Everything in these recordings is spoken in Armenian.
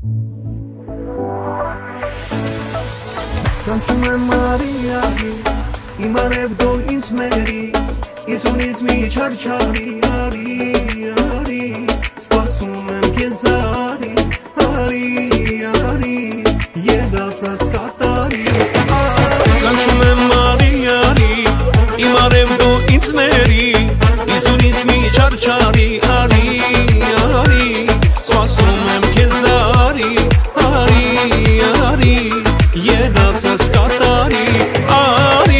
Կանչում եմ Մարիայի, իմ արևդո ինձ ների, Իսունից մի չարչարի, արի, սպասում եմ կեզ արի, երդասս կատարի, Կանչում եմ Մարիայի, իմ արևդո ինձ ների, Իսունից մի չարչարի, արի, սպասում եմ կեզ արի, Երդասս կատարի, արի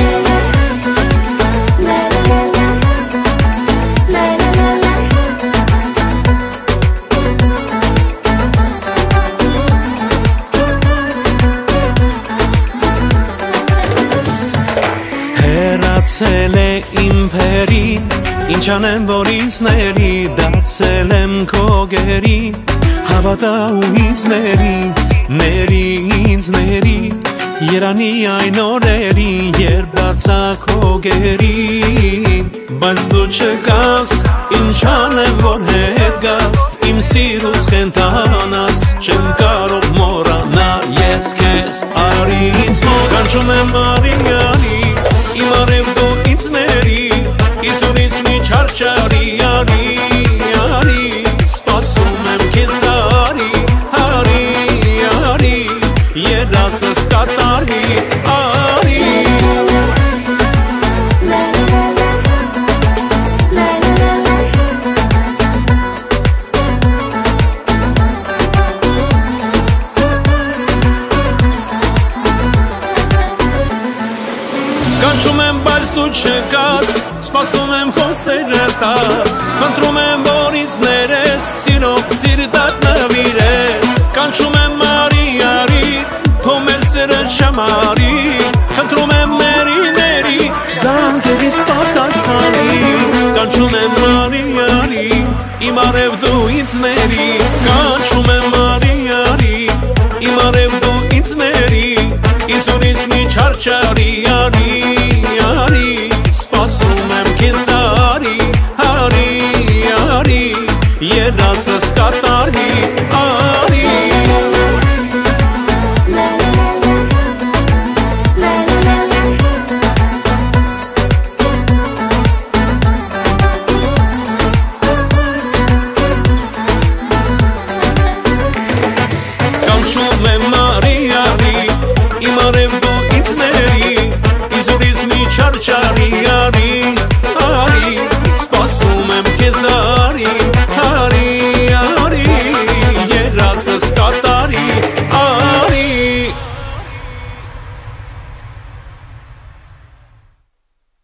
Հեռացել է իմ փերին, ինչ անեմ, որ ինձ ների, դարձել եմ քո գերին, հավատա ու ինձ ների, երանի այն օրերին, երբ բացա քո գերին, բայց դու չկաս, ինչ անեմ, որ հետ գաս, իմ սիրուս խենթանաս, չեմ կարող մոռանալ ես քեզ, արի ինձ մոտ, կանչում եմ Մարիայի, իմ արևդո ինձ ների, Իսունից մի չարչարի, արի, սպասում եմ քեզ արի, երդասս կատարի, արի Կանչում եմ, բայց դու չկաս, սպասում եմ քո սերը տաս, խնդրում եմ, որ ինձ ներես, սիրտդ նվիրես, կանչում եմ Մարիայի, թող մեր սերը չամարի, խնդրում եմ ների, զանգերիս պատասխանի, կանչում եմ Մարիայի, իմ արևդու ինձ ների, կանչում եմ Մարիայի, իմ արևդու ինձ ների, Իսունից մի չարչարի,